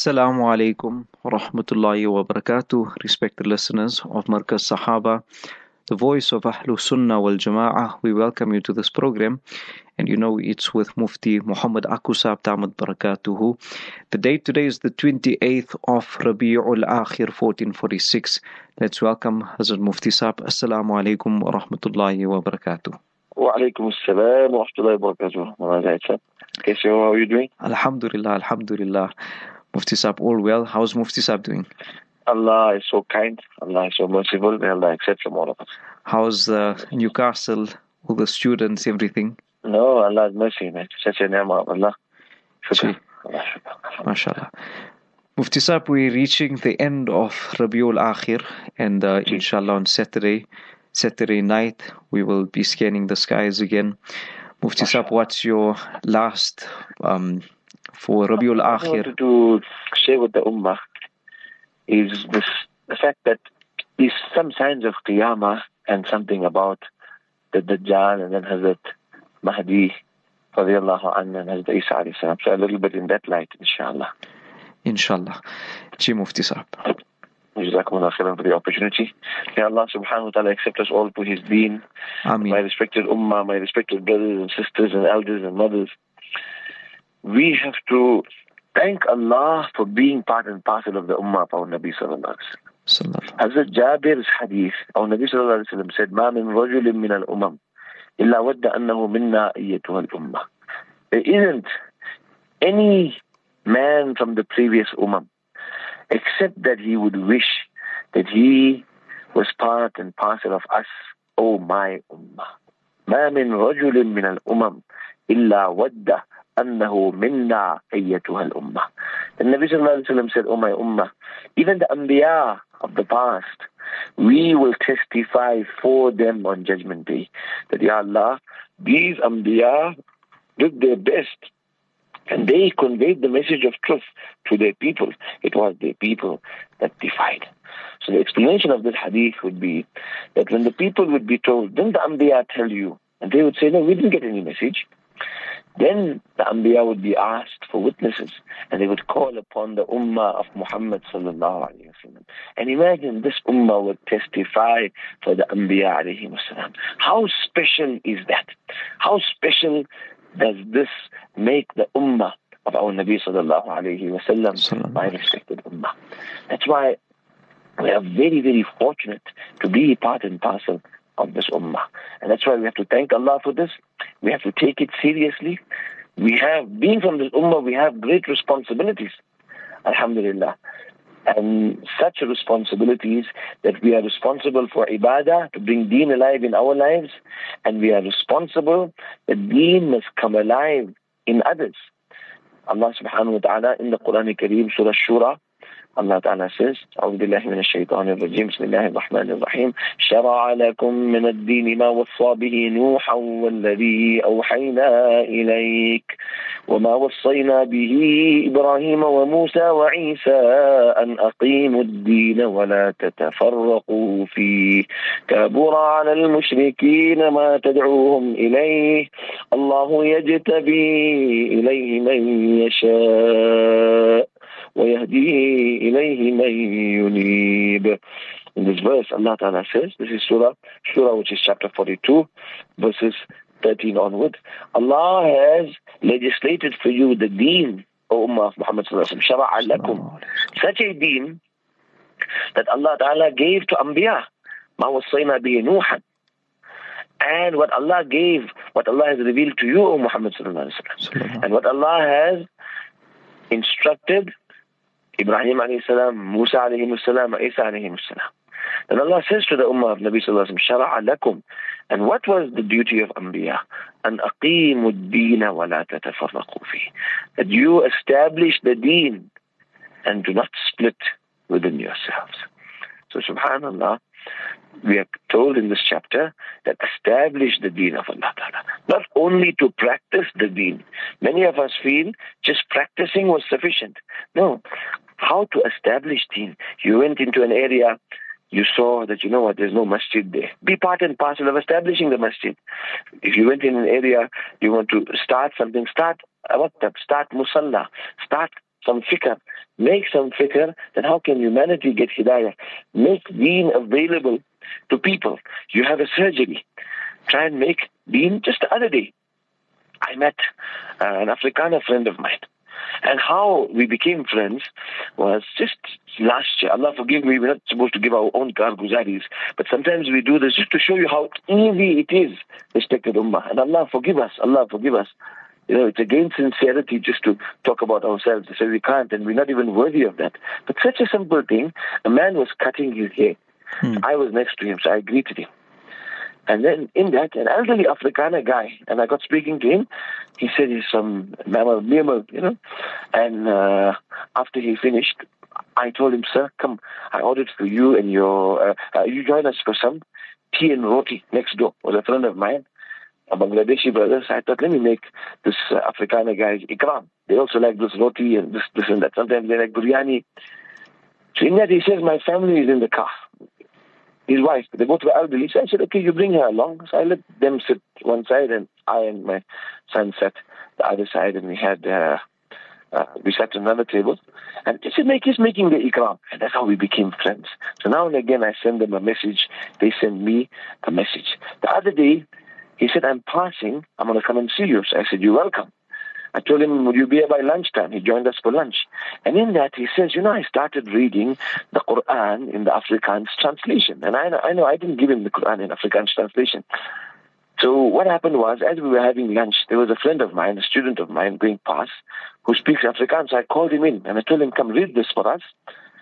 Assalamu alaikum wa rahmatullahi wa barakatuh, respected listeners of Markaz Sahaba, the voice of Ahlul Sunnah wal Jama'ah. We welcome you to this program, and you know it's with Mufti Muhammad Akusab Tamad Barakatuhu. The date today is the 28th of Rabi'ul Akhir 1446. Let's welcome Hazrat Mufti Saab. Assalamu alaikum wa rahmatullahi wa barakatuh. Wa alaikum assalam wa rahmatullahi wa barakatuh. Okay, so how are you doing? Alhamdulillah, Alhamdulillah. Mufti Saab, all well. How's Mufti Saab doing? Allah is so kind. Allah is so merciful. May Allah accept from all of us. How's Newcastle, all the students, everything? No, Allah's mercy, man. Such a ni'mah of Allah. Shukr. Allah, shukr. MashaAllah. Mufti Saab, we're reaching the end of Rabiul Akhir, and inshallah on Saturday night, we will be scanning the skies again. Mufti Saab, what's your last for Rabiul Akhir? What I wanted to share with the Ummah is the fact that there's some signs of Qiyamah and something about the Dajjal and then Hazrat Mahdi radiallahu anhu and Hazrat Isa alayhi salam. So a little bit in that light, inshallah. Inshallah. Ji Mufti Saab. Jazakumullah khairan for the opportunity. May Allah subhanahu wa ta'ala accept us all to His deen. Ameen. My respected Ummah, my respected brothers and sisters and elders and mothers. We have to thank Allah for being part and parcel of the Ummah of our Nabi sallallahu alaihi wasallam. Hazrat Jabir's hadith, our Nabi sallallahu alaihi wasallam said, "Ma min rajulin min al-umam illa wadda annahu minna ayyatuha al-ummah." There isn't any man from the previous Ummah except that he would wish that he was part and parcel of us, oh my Ummah. Ma min rajulin min al-umam illa wadda أنه منا أيتها الأمة. The Nabi sallallahu alaihi wasallam said, "Oh my ummah, even the Anbiya of the past, we will testify for them on Judgment Day that, Ya Allah, these Anbiya did their best and they conveyed the message of truth to their people. It was their people that defied." So the explanation of this hadith would be that when the people would be told, "Didn't the Anbiya tell you?" And they would say, "No, we didn't get any message." Then the Anbiya would be asked for witnesses and they would call upon the Ummah of Muhammad sallallahu alayhi wasallam. And imagine this Ummah would testify for the Anbiya alayhi wasallam. How special is that? How special does this make the Ummah of our Nabi sallallahu alayhi wasallam, my respected Ummah? That's why we are very, very fortunate to be part and parcel of this Ummah. And that's why we have to thank Allah for this. We have to take it seriously. Being from this Ummah, we have great responsibilities. Alhamdulillah. And such responsibilities that we are responsible for ibadah, to bring deen alive in our lives, and we are responsible that deen must come alive in others. Allah subhanahu wa ta'ala in the Quran Kareem, Surah Shura, Allah Ta'ala says, أعوذ بالله من الشيطان الرجيم بسم الله الرحمن الرحيم شرع لكم من الدين ما وصى به نوحا والذي أوحينا إليك وما وصينا به إبراهيم وموسى وعيسى أن أقيموا الدين ولا تتفرقوا فيه كبر على المشركين ما تدعوهم إليه الله يجتبي إليه من يشاء وَيَهْدِي إِلَيْهِ مَنْ يُنِيبُ. In this verse, Allah Ta'ala says, this is Surah which is chapter 42, verses 13 onward. Allah has legislated for you the deen, O Ummah of Muhammad Sallallahu Alaihi Wasallam, شَرَعَ لَكُمْ. Such a deen that Allah Ta'ala gave to Anbiya, مَا وَصَّيْنَا بِهِ نُوحًا. And what Allah has revealed to you, O Muhammad Sallallahu Alaihi Wasallam. And what Allah has instructed Ibrahim alayhi salam, Musa alayhi salam, Isa alayhi salam. And Allah says to the Ummah of Nabi sallallahu alayhi wa sallam, "Shara'a lakum." And what was the duty of Anbiya? An aqimu ad-deena wa la tatafarraqu fi. That you establish the deen and do not split within yourselves. So subhanallah, we are told in this chapter that establish the deen of Allah Ta'ala. Not only to practice the deen. Many of us feel just practicing was sufficient. No. How to establish deen? You went into an area, you saw that, there's no masjid there. Be part and parcel of establishing the masjid. If you went in an area, you want to start something, start musalla, start some fikr, make some fikr, then how can humanity get hidayah? Make deen available to people. You have a surgery. Try and make deen. Just the other day, I met an Afrikaner friend of mine. And how we became friends was just last year. Allah forgive me, we're not supposed to give our own karguzaris, but sometimes we do this just to show you how easy it is, respected ummah. And Allah forgive us, Allah forgive us. You know, it's against sincerity just to talk about ourselves. They say we can't, and we're not even worthy of that. But such a simple thing, a man was cutting his hair. I was next to him, so I greeted him. And then in that, an elderly Afrikaner guy, and I got speaking to him, he said he's from Myanmar, you know. And after he finished, I told him, sir, come, I ordered for you and your, you join us for some tea and roti next door. Was a friend of mine, a Bangladeshi brother. So I thought, let me make this Afrikaner guy ikram. They also like this roti and this and that. Sometimes they like biryani. So in that, he says, my family is in the car. His wife, they go to the elderly. So I said, okay, you bring her along. So I let them sit one side, and I and my son sat the other side, and we had, we sat at another table. And he's making the ikram. And that's how we became friends. So now and again, I send them a message. They send me a message. The other day, he said, I'm passing. I'm going to come and see you. So I said, you're welcome. I told him, would you be here by lunchtime? He joined us for lunch. And in that, he says, you know, I started reading the Quran in the Afrikaans translation. And I know I didn't give him the Quran in Afrikaans translation. So what happened was, as we were having lunch, there was a friend of mine, a student of mine going past, who speaks Afrikaans. So I called him in, and I told him, come read this for us.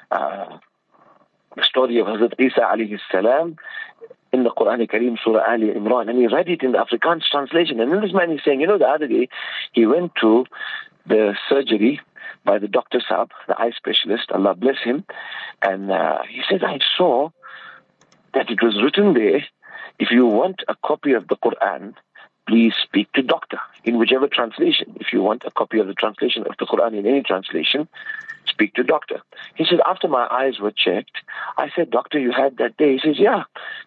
The story of Hazrat Isa alayhi salam in the Quran Kareem, Surah Ali Imran, and he read it in the Afrikaans translation. And then this man is saying, you know, the other day, he went to the surgery by the Dr. Saab, the eye specialist, Allah bless him, and he said, I saw that it was written there, if you want a copy of the Quran, please speak to doctor, in whichever translation. If you want a copy of the translation of the Quran in any translation, speak to doctor. He said, after my eyes were checked, I said, doctor, you had that day? He says, yeah,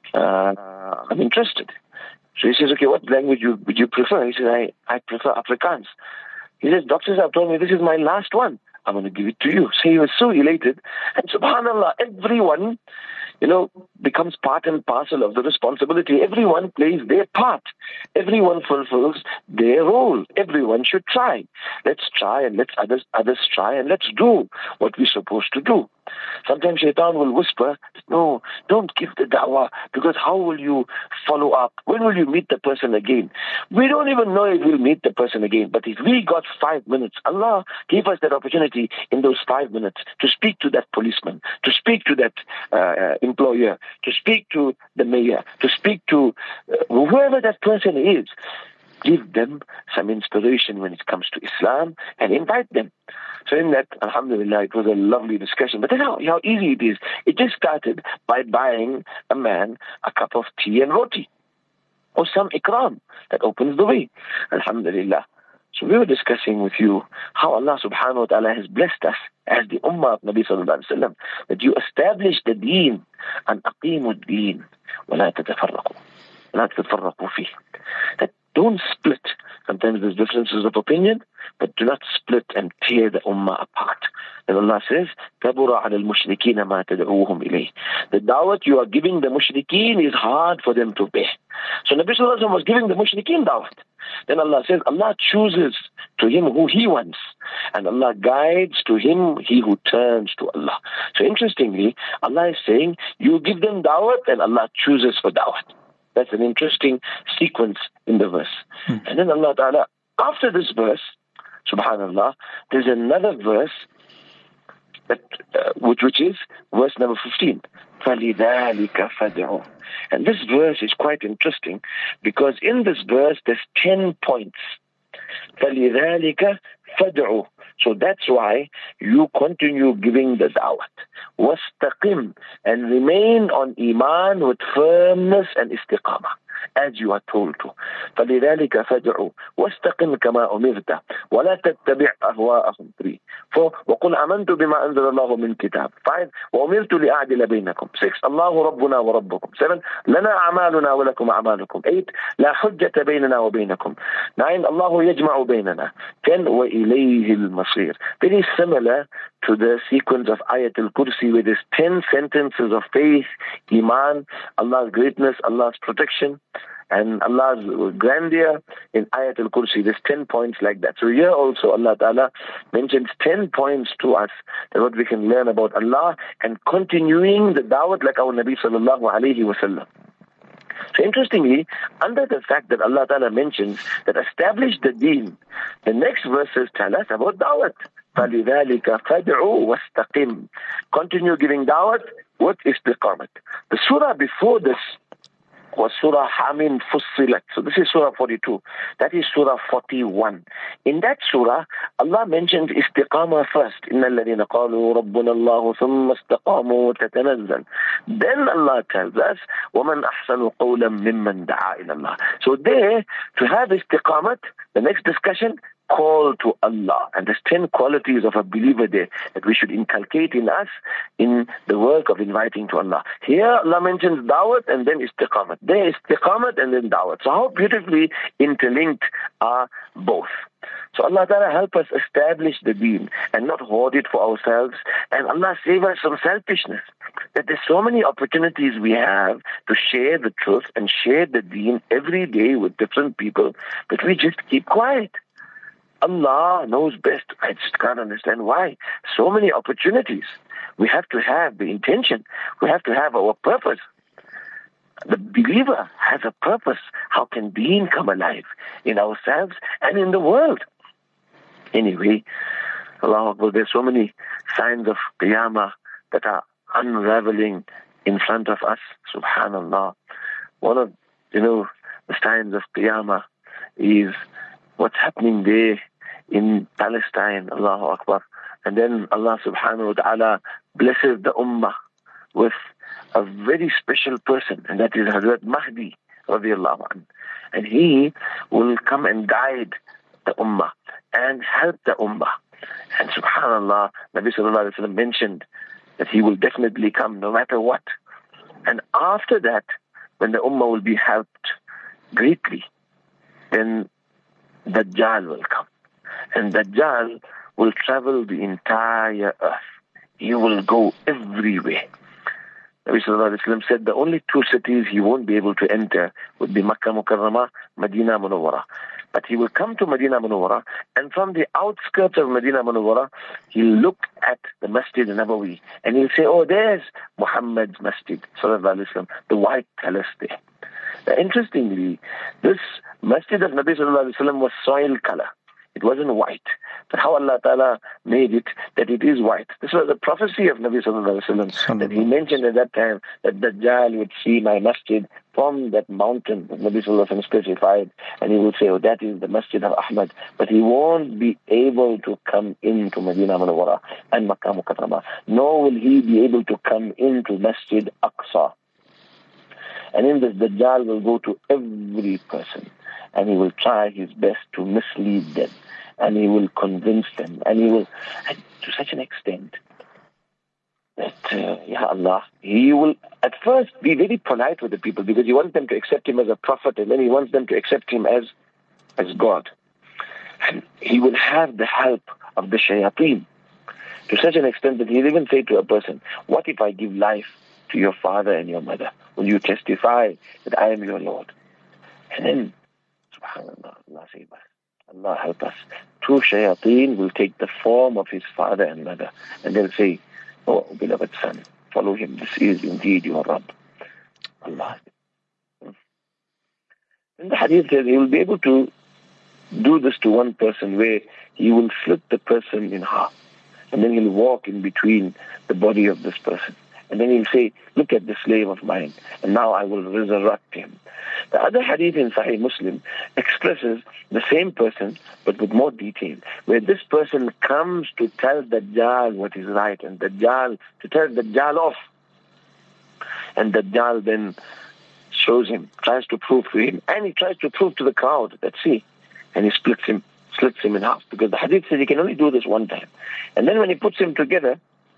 I'm interested. So he says, okay, what language would you prefer? He says, I prefer Afrikaans. He says, doctors have told me this is my last one. I'm going to give it to you. So he was so elated. And subhanAllah, everyone, you know, becomes part and parcel of the responsibility. Everyone plays their part. Everyone fulfills their role. Everyone should try. Let's try, and let's others try, and let's do what we're supposed to do. Sometimes Shaitan will whisper, no, don't give the da'wah, because how will you follow up? When will you meet the person again? We don't even know if we'll meet the person again. But if we got 5 minutes, Allah gave us that opportunity in those 5 minutes to speak to that policeman, to speak to that employer, to speak to the mayor, to speak to whoever that person is. Give them some inspiration when it comes to Islam and invite them. So in that, alhamdulillah, it was a lovely discussion. But then how easy it is. It just started by buying a man a cup of tea and roti, or some ikram that opens the way. Alhamdulillah. So we were discussing with you how Allah subhanahu wa ta'ala has blessed us as the ummah of Nabi sallallahu alayhi wa sallam, that you establish the deen and aqimu ad-deen wa la tatafarraqu. La tatafarraqu fih. That don't split. Sometimes there's differences of opinion, but do not split and tear the ummah apart. And Allah says, كَبُرَ عَلَى الْمُشْرِكِينَ مَا تَدْعُوهُمْ إِلَيْهِ. The da'wat you are giving the mushrikeen is hard for them to bear. So Nabi Sallallahu Alaihi Wasallam was giving the mushrikeen da'wat. Then Allah says, Allah chooses to him who He wants, and Allah guides to him he who turns to Allah. So interestingly, Allah is saying, you give them da'wat, and Allah chooses for da'wat. That's an interesting sequence in the verse. And then Allah Ta'ala, after this verse, subhanallah, there's another verse that, which is verse number 15. فَلِذَلِكَ فَدْعُوا. And this verse is quite interesting, because in this verse there's 10 points. فَلِذَلِكَ فَدْعُوا. So that's why you continue giving the da'wat. وَاسْتَقِمْ, and remain on iman with firmness and istiqamah, as you are told to. فَلِذَلِكَ فَدْعُوا وَاسْتَقِمْ كَمَا أُمِرْتَ وَلَا تَتَّبِعْ أَهْوَاءَهُمْ. 3. 4. وَقُلْ آمَنْتُ بِمَا أَنزَلَ اللَّهُ مِنْ كِتَابٍ. 5. وَأُمِرْتُ لِأَعْدِلَ بَيْنَكُمْ. 6. اللَّهُ رَبُّنَا وَرَبُّكُم. 7. لَنَا أَعْمَالُنَا وَلَكُمْ أَعْمَالُكُم. 8. لَا حُجَّةَ بَيْنَنَا وَبَيْنَكُم. 9. اللَّهُ يَجْمَعُ بَيْنَنَا. 10. وَإِلَيْهِ الْمَصِيرُ. Very similar to the sequence of Ayatul Kursi, where there's 10 sentences of faith, Iman, Allah's greatness, Allah's protection, and Allah's grandeur. In Ayatul Kursi, there's 10 points like that. So here also Allah Ta'ala mentions 10 points to us, that what we can learn about Allah, and continuing the da'wat like our Nabi Sallallahu Alaihi Wasallam. So interestingly, under the fact that Allah Ta'ala mentions that establish the deen, the next verses tell us about da'wat. فَلِذَلِكَ فَادْعُوا وَاسْتَقِمْ. Continue giving da'wat with istiqamat. The surah before this was Surah Hamim Fussilat. So this is Surah 42. That is Surah 41. In that Surah, Allah mentions istiqamah first. إِنَّ الَّذِينَ قَالُوا رَبُّنَا اللَّهُ ثُمَّ اسْتَقَامُوا تَتَنَزَّلُ. Then Allah tells us, وَمَنْ أَحْسَنُ قَوْلًا مِمَّنْ دَعَا إِلَى اللَّهِ. So there, to have istiqamat, the next discussion, call to Allah. And there's 10 qualities of a believer there that we should inculcate in us in the work of inviting to Allah. Here Allah mentions da'wat and then istiqamat. There istiqamat and then da'wat. So how beautifully interlinked are both. So Allah Ta'ala help us establish the deen and not hoard it for ourselves. And Allah save us from selfishness. That there's so many opportunities we have to share the truth and share the deen every day with different people, but we just keep quiet. Allah knows best. I just can't understand why. So many opportunities. We have to have the intention. We have to have our purpose. The believer has a purpose. How can deen come alive in ourselves and in the world? Anyway, Allahu Akbar, there's so many signs of Qiyamah that are unraveling in front of us. Subhanallah. One of, the signs of Qiyamah is what's happening there in Palestine, Allahu Akbar. And then Allah subhanahu wa ta'ala blesses the ummah with a very special person, and that is Hazrat Mahdi radiallahu anhu. And he will come and guide the ummah and help the ummah. And subhanallah, Nabi sallallahu alayhi wa sallam mentioned that he will definitely come no matter what. And after that, when the ummah will be helped greatly, then Dajjal will come. And Dajjal will travel the entire earth. He will go everywhere. Nabi Sallallahu Alaihi Wasallam said the only two cities he won't be able to enter would be Makkah Mukarramah, Medina Munawwara. But he will come to Medina Munawwara, and from the outskirts of Medina Munawwara, he'll look at the Masjid Nabawi, and he'll say, oh, there's Muhammad's Masjid, Sallallahu Alaihi Wasallam, the white palace there. Now, interestingly, this Masjid of Nabi Sallallahu Alaihi Wasallam was soil color. It wasn't white. But how Allah Ta'ala made it that it is white. This was a prophecy of Nabi Sallallahu Alaihi Wasallam, that he mentioned at that time that Dajjal would see my masjid from that mountain that Nabi Sallallahu Alaihi Wasallam specified, and he will say, oh, that is the Masjid of Ahmad. But he won't be able to come into Medina Munawwara and Makkah Mukarramah, nor will he be able to come into Masjid Aqsa. And in this, Dajjal will go to every person, and he will try his best to mislead them, and he will convince them, and he will, to such an extent that, Ya Allah, he will at first be very polite with the people, because he wants them to accept him as a prophet, and then he wants them to accept him as God. And he will have the help of the shayateen, to such an extent that he'll even say to a person, what if I give life to your father and your mother? Will you testify that I am your Lord? And then, subhanallah, Allah save us. Allah help us. Two shayateen will take the form of his father and mother, and they'll say, oh, beloved son, follow him. This is indeed your Rabb. Allah. And the hadith says he will be able to do this to one person, where he will slit the person in half, and then he'll walk in between the body of this person. And then he'll say, look at the slave of mine, and now I will resurrect him. The other hadith in Sahih Muslim expresses the same person, but with more detail, where this person comes to tell Dajjal what is right, and Dajjal, to tell Dajjal off. And Dajjal then shows him, tries to prove to him, and he tries to prove to the crowd that, see, and he splits him slits him in half. Because the hadith says he can only do this one time. And then when he puts him together,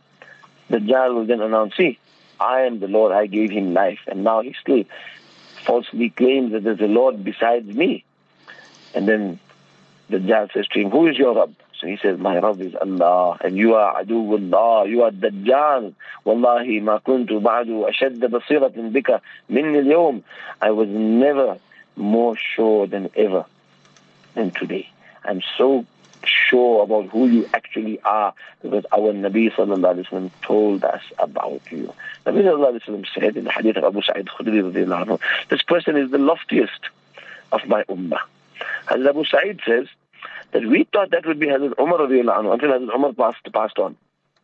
Dajjal will then announce, see, I am the Lord, I gave him life. And now he still falsely claims that there's a Lord besides me. And then Dajjal says to him, who is your Rabb? So he says, my Rabb is Allah, and you are Aduwullah, you are Dajjal. Wallahi ma kuntu ba'du ashadda basiratin bika minni al-yawm. I was never more sure than ever than today. I'm so sure about who you actually are because our Nabi sallallahu alaihi wasallam told us about you. Nabi sallallahu alaihi wasallam said in the hadith of Abu Sa'id Khudri radiyallahu anhu, this person is the loftiest of my ummah. Hazrat Abu Sa'id says that we thought that would be Hazrat Umar radiyallahu anhu until Hazrat Umar passed on.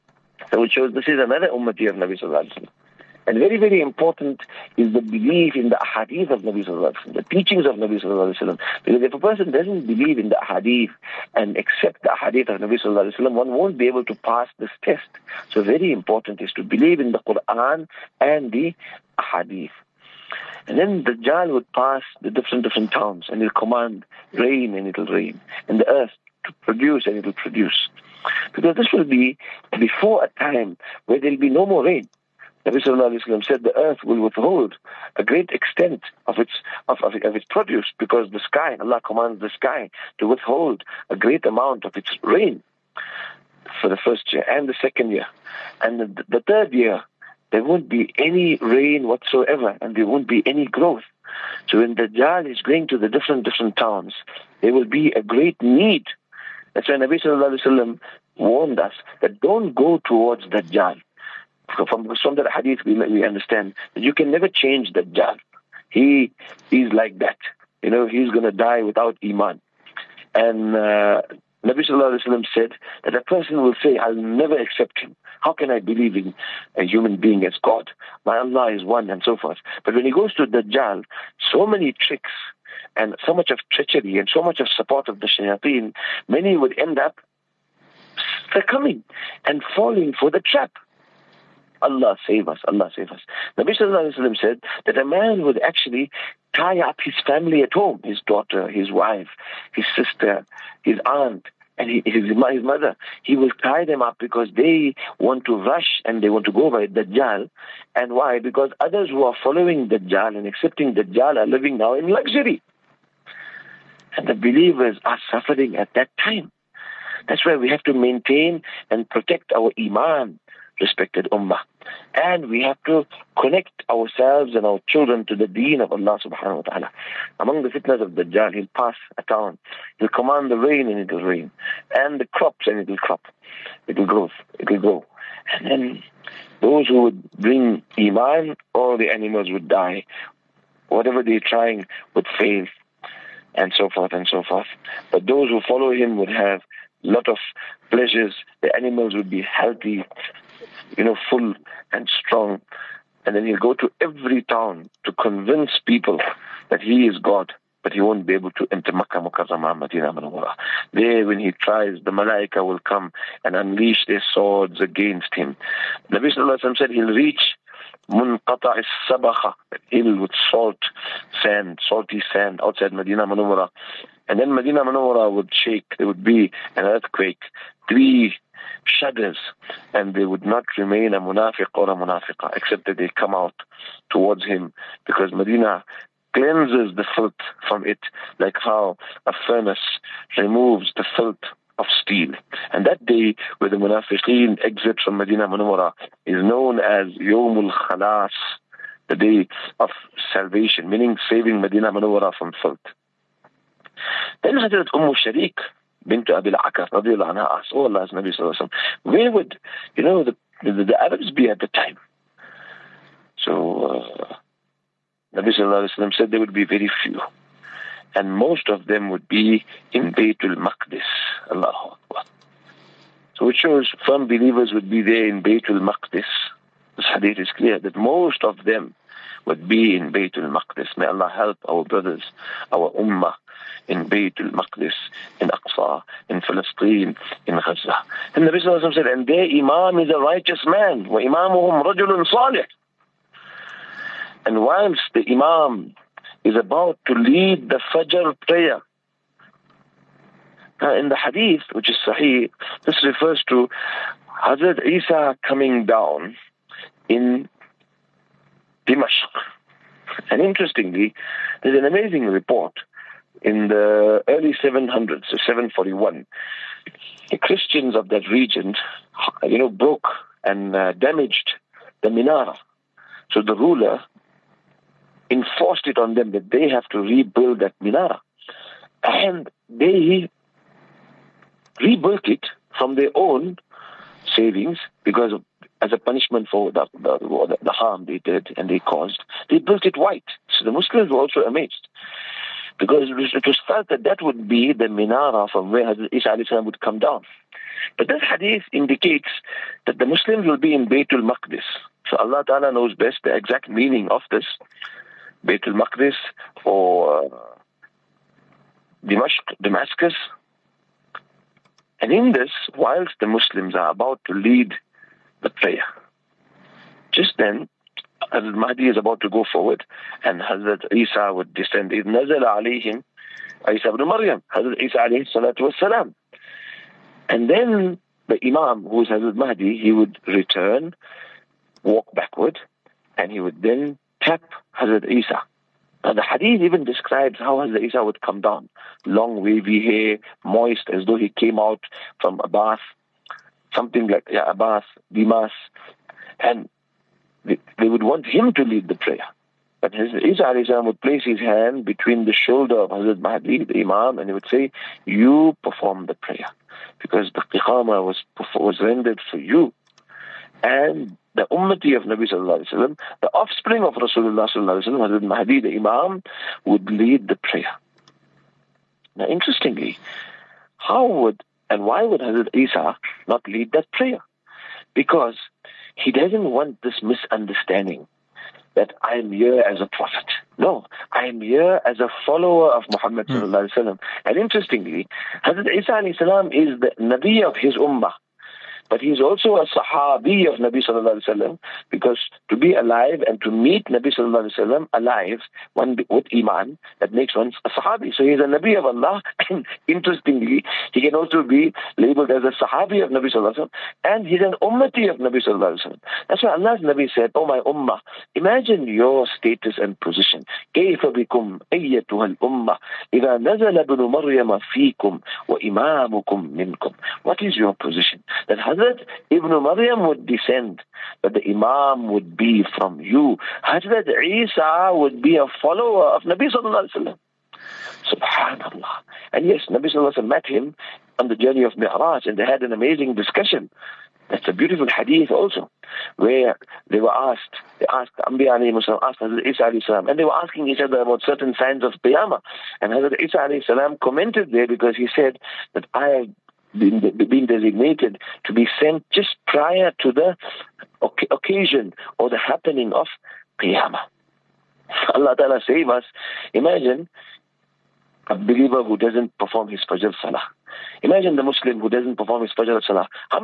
So it shows this is another ummati of Nabi sallallahu alaihi wasallam. And very, very important is the belief in the ahadith of Nabi sallallahu alaihi wasallam, the teachings of Nabi sallallahu alaihi wasallam. Because if a person doesn't believe in the ahadith and accept the ahadith of Nabi sallallahu alaihi wasallam, one won't be able to pass this test. So very important is to believe in the Quran and the ahadith. And then Dajjal would pass the different towns and he'll command rain and it'll rain. And the earth to produce and it'll produce. Because this will be before a time where there'll be no more rain. Nabi sallallahu alaihi wasallam said the earth will withhold a great extent of its produce because the sky, Allah commands the sky to withhold a great amount of its rain for the first year and the second year. And the third year, there won't be any rain whatsoever and there won't be any growth. So when Dajjal is going to the different towns, there will be a great need. That's why Nabi sallallahu alaihi wasallam warned us that don't go towards Dajjal. From that hadith, we understand that you can never change Dajjal. He is like that. He's going to die without Iman. And Nabi sallallahu alaihi wasallam said that a person will say, I'll never accept him. How can I believe in a human being as God? My Allah is one and so forth. But when he goes to Dajjal, so many tricks and so much of treachery and so much of support of the shayateen, many would end up succumbing and falling for the trap. Allah save us, Allah save us. Nabi sallallahu alaihi wasallam said that a man would actually tie up his family at home, his daughter, his wife, his sister, his aunt, and his mother. He will tie them up because they want to rush and they want to go by Dajjal. And why? Because others who are following Dajjal and accepting Dajjal are living now in luxury. And the believers are suffering at that time. That's why we have to maintain and protect our Iman, respected ummah. And we have to connect ourselves and our children to the deen of Allah subhanahu wa ta'ala. Among the fitnas of Dajjal, he'll pass a town. He'll command the rain and it will rain. And the crops and it will crop. It will grow. And then those who would bring Iman, all the animals would die. Whatever they're trying would fail. And so forth and so forth. But those who follow him would have a lot of pleasures. The animals would be healthy, full and strong. And then he'll go to every town to convince people that he is God, but he won't be able to enter Makkah Mukarramah, Madinah Munawwarah. There, when he tries, the Malaika will come and unleash their swords against him. Nabi sallallahu alaihi wasallam said he'll reach Munqata' as-Sabakha, a hill with salty sand outside Madinah Munawwarah. And then Madinah Munawwarah would shake. There would be an earthquake, 3 shudders, and there would not remain a munafiq or a munafiqah except that they come out towards him, because Medina cleanses the filth from it like how a furnace removes the filth of steel. And that day where the munafiqeen exit from Medina Munawwarah is known as Yawmul Khalas, the day of salvation, meaning saving Medina Munawwarah from filth. Then Hazrat Sharik bint Abil Akar radiyallahu anha asked, oh Allah's Nabi sallallahu alaihi wasallam, where would the Arabs be at the time? So Nabi sallallahu alaihi wasallam said there would be very few, and most of them would be in Baytul Maqdis. Allahu Akbar. So which shows firm believers would be there in Baytul Maqdis. This hadith is clear that most of them would be in Baytul Maqdis. May Allah help our brothers, our ummah, in Baytul Maqdis, in Aqsa, in Palestine, in Gaza. And the Nabi said, and their Imam is a righteous man. وَإِمَامُهُمْ رَجُلٌ صَالِحٌ. And whilst the Imam is about to lead the Fajr prayer, In the hadith, which is Sahih, this refers to Hazrat Isa coming down in Dimashq. And interestingly, there's an amazing report in the early 700s, so 741. The Christians of that region, broke and damaged the minarah. So the ruler enforced it on them that they have to rebuild that minarah. And they rebuilt it from their own savings because as a punishment for the harm they did and they caused. They built it white. So the Muslims were also amazed, because it was felt that would be the minarah from where Hazrat Isa alayhi salam would come down. But this hadith indicates that the Muslims will be in Baytul Maqdis. So Allah Ta'ala knows best the exact meaning of this. Baytul Maqdis or Damascus. And in this, whilst the Muslims are about to lead the prayer, just then Hazrat Mahdi is about to go forward and Hazrat Isa would descend. إِذْ نَزَلَ عَلَيْهِمْ Isa ibn Maryam, Hazrat Isa alayhi salatu wassalam. And then the Imam, who is Hazrat Mahdi, he would return, walk backward, and he would then tap Hazrat Isa. Now the hadith even describes how Hazrat Isa would come down. Long wavy hair, moist, as though he came out from a bath. Something like a bath, Dimas. And they would want him to lead the prayer. But Hazrat Isa alayhi salam would place his hand between the shoulder of Hazrat Mahdi, the Imam, and he would say, you perform the prayer. Because the Iqamah was rendered for you. And the ummati of Nabi sallallahu alayhi wa sallam, the offspring of Rasulullah sallallahu alayhi wa sallam, Hazrat Mahdi, the Imam, would lead the prayer. Now interestingly, why would Hazrat Isa not lead that prayer? Because he doesn't want this misunderstanding that I am here as a prophet. No, I am here as a follower of Muhammad sallallahu alaihi wasallam. And interestingly, Hazrat Isa alayhi salam is the Nabi of his ummah. But he's also a Sahabi of Nabi sallallahu alaihi wasallam, because to be alive and to meet Nabi sallallahu alaihi wasallam alive, one with Iman, that makes one a Sahabi. So he's a Nabi of Allah, and interestingly, he can also be labeled as a Sahabi of Nabi sallallahu alaihi wasallam, and he's an Ummati of Nabi sallallahu alaihi wasallam. That's why Allah's Nabi said, "Oh my Ummah, imagine your status and position. كيف بكم أيتها الأمة إذا نزل ابن مريم فيكم وإمامكم منكم." What is your position? That Hazrat Ibn Maryam would descend, but the Imam would be from you. Hazrat Isa would be a follower of Nabi sallallahu alaihi wasallam. Subhanallah. And yes, Nabi sallallahu alaihi wasallam met him on the journey of Mi'raj, and they had an amazing discussion. That's a beautiful hadith also, where they asked Anbiya alayhi salam, asked Hazrat Isa alayhi salam, and they were asking each other about certain signs of Qiyamah. And Hazrat Isa alayhi salam commented there, because he said that I have been designated to be sent just prior to the occasion or the happening of Qiyamah. Allah Ta'ala save us. Imagine a believer who doesn't perform his Fajr Salah. Imagine the Muslim who doesn't perform his Fajr Salah.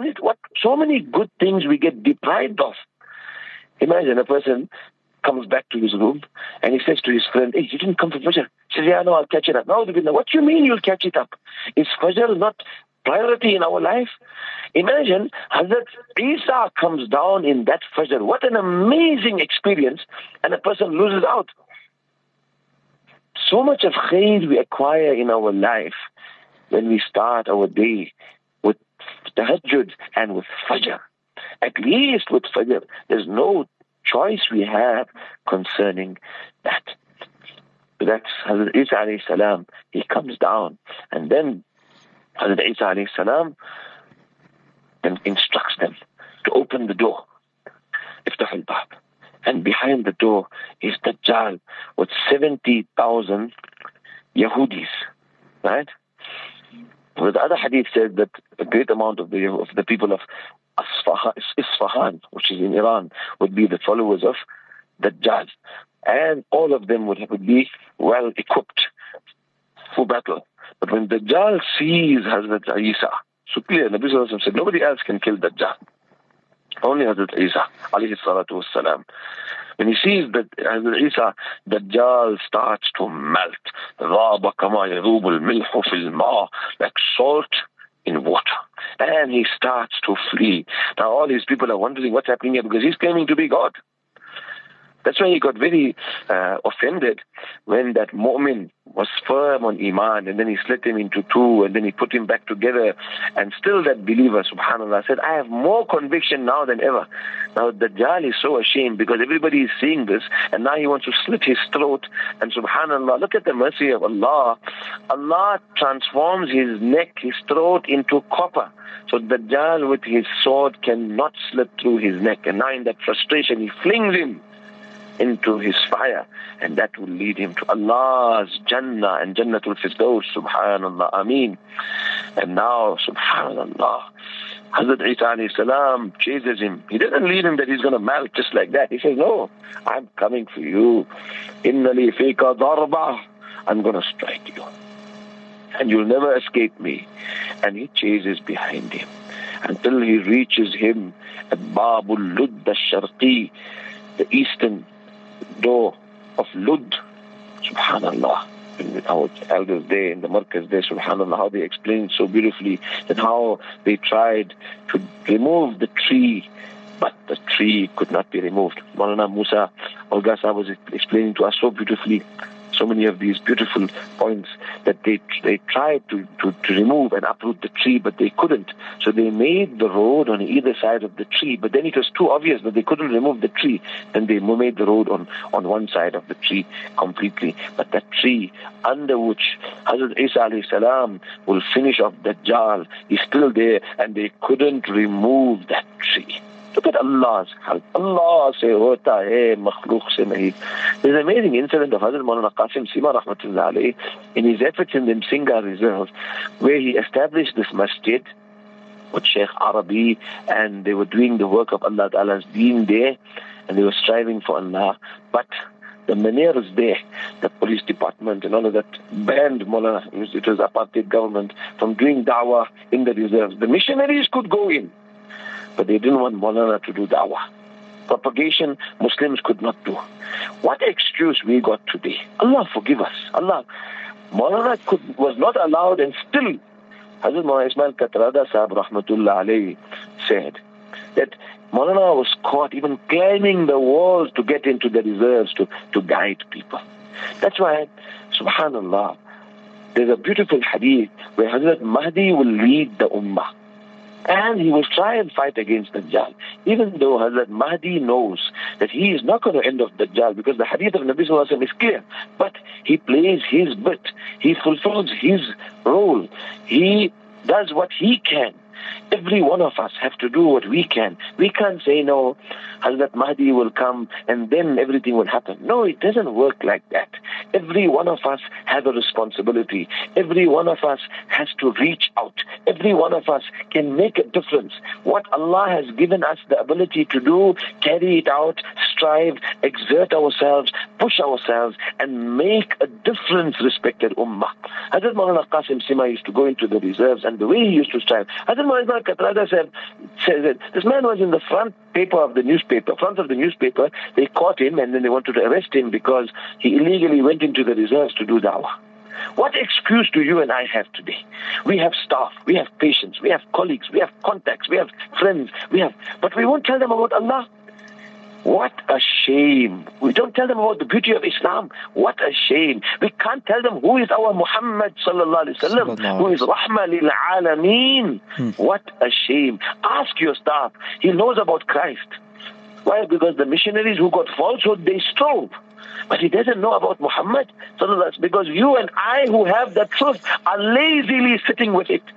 So many good things we get deprived of. Imagine a person comes back to his room and he says to his friend, "Hey, you didn't come for Fajr." He says, "Yeah, no, I'll catch it up." Now, what do you mean you'll catch it up? Is Fajr not priority in our life? Imagine Hazrat Isa comes down in that Fajr. What an amazing experience, and a person loses out. So much of khair we acquire in our life when we start our day with tahajjud and with Fajr. At least with Fajr, there's no choice we have concerning that. But that's Hazrat Isa alayhi salam. He comes down, and then Hazrat Isa alayhi salam then instructs them to open the door. Iftah al-Bab. And behind the door is Dajjal with 70,000 Yahudis. Right? Well, the other hadith said that a great amount of the people of Isfahan, which is in Iran, would be the followers of Dajjal. And all of them would be well equipped for battle. But when Dajjal sees Hazrat Isa, so clear, Nabi Sallallahu Alaihi Wasallam said, nobody else can kill Dajjal. Only Hazrat Isa, alayhi salatu wassalam. When he sees that Hazrat Isa, Dajjal starts to melt. ذَابَ كَمَا يَذُوبُ الْمِلْحُ فِي الْمَاءِ, like salt in water. And he starts to flee. Now all these people are wondering what's happening here, because he's claiming to be God. That's why he got very offended when that mu'min was firm on Iman, and then he split him into two, and then he put him back together, and still that believer, subhanAllah, said, I have more conviction now than ever. Now Dajjal is so ashamed because everybody is seeing this, and now he wants to slit his throat, and subhanAllah, look at the mercy of Allah. Allah transforms his neck, his throat into copper. So Dajjal with his sword cannot slit through his neck, and now in that frustration he flings him into his fire, and that will lead him to Allah's Jannah and Jannatul Firdaus, subhanallah, ameen. And now, subhanallah, Hazrat Isa alayhi salam chases him. He doesn't leave him that he's going to melt just like that. He says, no, I'm coming for you. Inna li fika darba, I'm going to strike you, and you'll never escape me. And he chases behind him until he reaches him at Babul Ludd al-Sharqi, the eastern door of Lud, subhanallah. In our elders there, in the Markaz there, subhanallah, how they explained so beautifully that how they tried to remove the tree, but the tree could not be removed. Maulana Musa Al-Ghasa was explaining to us so beautifully so many of these beautiful points that they tried to remove and uproot the tree, but they couldn't. So they made the road on either side of the tree, but then it was too obvious that they couldn't remove the tree. Then they made the road on one side of the tree completely. But that tree under which Hazrat Isa alayhi salam will finish off Dajjal is still there, and they couldn't remove that tree. Look at Allah's help. Allah se hota hai, makhluk se nahi. There's an amazing incident of Hazrat Maulana Qasim Sima rahmatullah alayhi in his efforts in the Msinga Reserve, where he established this masjid with Sheikh Arabi, and they were doing the work of Allah Ta'ala's deen there, and they were striving for Allah. But the mayors there, the police department and all of that, banned Maulana, it was apartheid government, from doing da'wah in the reserves. The missionaries could go in, but they didn't want Maulana to do da'wah. Propagation, Muslims could not do. What excuse we got today? Allah forgive us. Maulana was not allowed, and still Hazrat Maulana Ismail Katrada Sahib rahmatullah alayhi said that Maulana was caught even climbing the walls to get into the reserves to guide people. That's why, subhanallah, there's a beautiful hadith where Hazrat Mahdi will lead the ummah, and he will try and fight against Dajjal, even though Hazrat Mahdi knows that he is not going to end off Dajjal, because the hadith of Nabi Sallallahu Alaihi Wasallam is clear. But he plays his bit. He fulfills his role. He does what he can. Every one of us have to do what we can. We can't say, no, Hazrat Mahdi will come and then everything will happen. No, it doesn't work like that. Every one of us has a responsibility. Every one of us has to reach out. Every one of us can make a difference. What Allah has given us the ability to do, carry it out, strive, exert ourselves, push ourselves, and make a difference, respected ummah. Hazrat Maulana Qasim Sima used to go into the reserves, and the way he used to strive, Hazrat Maulana Katrada said that this man was in the front of the newspaper. They caught him, and then they wanted to arrest him because he illegally went into the reserves to do da'wah. What excuse do you and I have today? We have staff, we have patients, we have colleagues, we have contacts, we have friends, but we won't tell them about Allah. What a shame. We don't tell them about the beauty of Islam. What a shame. We can't tell them who is our Muhammad sallallahu alaihi wasallam, who is Rahma lil Alameen. What a shame. Ask your staff. He knows about Christ. Why? Because the missionaries who got falsehood, they strove. But he doesn't know about Muhammad sallallahu alaihi wasallam, because you and I who have the truth are lazily sitting with it.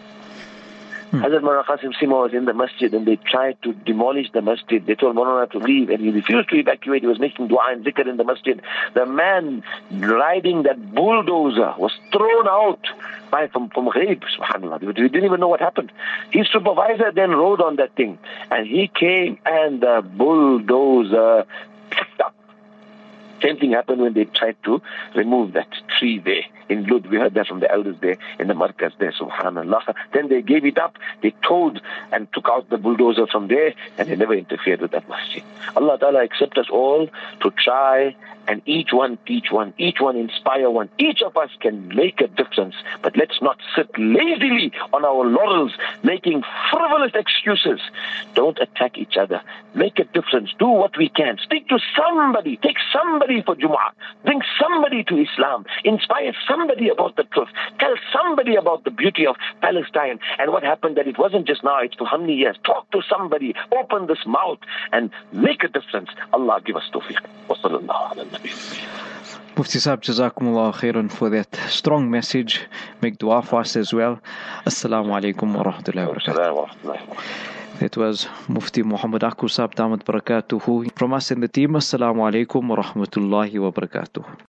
Hazrat Maulana Qasim Sima was in the masjid, and they tried to demolish the masjid. They told Maulana to leave, and he refused to evacuate. He was making dua and zikr in the masjid. The man riding that bulldozer was thrown out from Ghaib, subhanAllah. We didn't even know what happened. His supervisor then rode on that thing, and he came, and the bulldozer picked up Same thing happened when they tried to remove that tree there in Lud. We heard that from the elders there in the markaz there, subhanallah. Then they gave it up, they towed and took out the bulldozer from there, and they never interfered with that masjid. Allah Ta'ala accept us all to try and each one teach one, each one inspire one. Each of us can make a difference, but let's not sit lazily on our laurels making frivolous excuses. Don't attack each other. Make a difference. Do what we can. Speak to somebody. Take somebody for Jumu'ah. Bring somebody to Islam. Inspire somebody about the truth. Tell somebody about the beauty of Palestine and what happened, that it wasn't just now, it's for how many years. Talk to somebody. Open this mouth and make a difference. Allah give us tawfiq. Wa sallallahu ala nabi. Mufti Sahib, Jazakumullah khairan for that strong message. Make dua for us as well. Assalamu alaikum wa rahmatullahi wa barakatuh. That was Mufti Muhammad Aku Sahib Damat Barakatuhu. From us in the team, Assalamu alaikum wa rahmatullahi wa barakatuh.